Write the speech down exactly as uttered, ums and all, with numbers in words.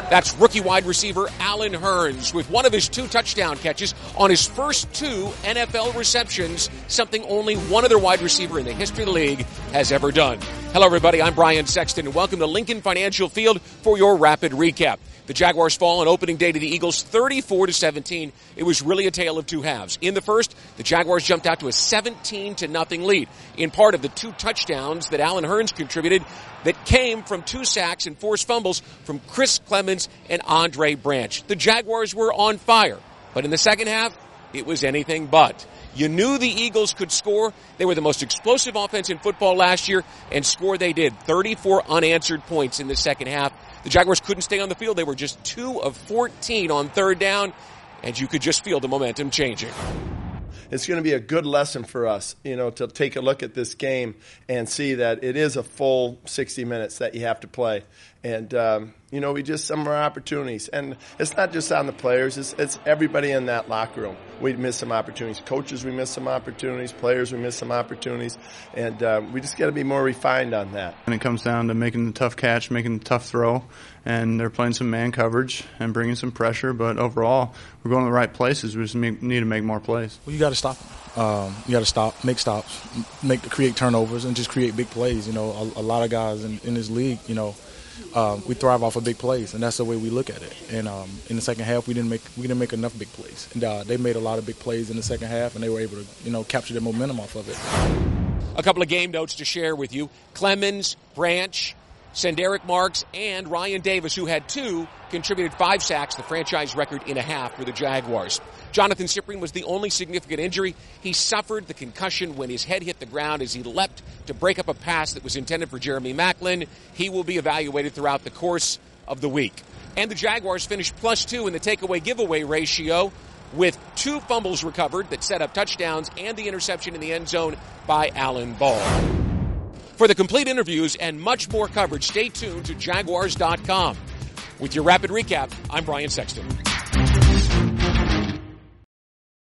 That's rookie wide receiver Allen Hurns with one of his two touchdown catches on his first two N F L receptions, something only one other wide receiver in the history of the league has ever done. Hello, everybody. I'm Brian Sexton, and welcome to Lincoln Financial Field for your rapid recap. The Jaguars fall on opening day to the Eagles thirty-four to seventeen. It was really a tale of two halves. In the first, the Jaguars jumped out to a seventeen to nothing lead, in part of the two touchdowns that Allen Hurns contributed that came from two sacks and forced fumbles from Chris Clemons and Andre Branch. The Jaguars were on fire, but in the second half, it was anything but. You knew the Eagles could score. They were the most explosive offense in football last year, and score they did. thirty-four unanswered points in the second half. The Jaguars couldn't stay on the field. They were just two of fourteen on third down, and you could just feel the momentum changing. It's going to be a good lesson for us, you know, to take a look at this game and see that it is a full sixty minutes that you have to play. And, um, you know, we just some of our opportunities. And it's not just on the players. It's, it's everybody in that locker room. We miss some opportunities. Coaches, we miss some opportunities. Players, we miss some opportunities. And um, we just got to be more refined on that. And it comes down to making the tough catch, making the tough throw. And they're playing some man coverage and bringing some pressure. But overall, we're going to the right places. We just need to make more plays. Well, you got to stop them. Um, you got to stop, make stops, make create turnovers, and just create big plays. You know, a, a lot of guys in, in this league, you know, um, we thrive off of big plays, and that's the way we look at it. And um, in the second half, we didn't make we didn't make enough big plays, and uh, they made a lot of big plays in the second half, and they were able to, you know, capture the momentum off of it. A couple of game notes to share with you: Clemons, Branch, Senderick Marks, and Ryan Davis, who had two, contributed five sacks, the franchise record in a half for the Jaguars. Jonathan Cyprien was the only significant injury. He suffered the concussion when his head hit the ground as he leapt to break up a pass that was intended for Jeremy Maclin. He will be evaluated throughout the course of the week. And the Jaguars finished plus two in the takeaway giveaway ratio with two fumbles recovered that set up touchdowns and the interception in the end zone by Alan Ball. For the complete interviews and much more coverage, stay tuned to Jaguars dot com. With your rapid recap, I'm Brian Sexton.